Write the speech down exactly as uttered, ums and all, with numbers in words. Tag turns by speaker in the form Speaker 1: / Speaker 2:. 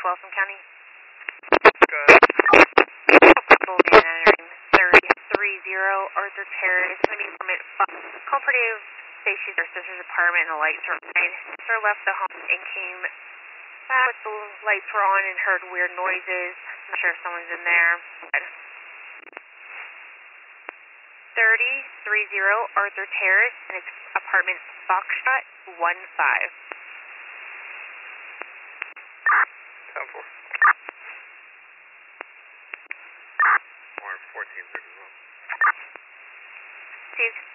Speaker 1: Folsom County.
Speaker 2: Go ahead.
Speaker 1: thirty-three zero Arthur Terrace. It's going to be permit cooperative safety or sister's apartment, and the lights are on. Sir left the home and came back with the lights were on and heard weird noises. I'm sure someone's in there. thirty-three zero Arthur Terrace, and it's apartment Foxtrot one five.
Speaker 2: ten four. More fourteen thirty as well.
Speaker 1: Steve.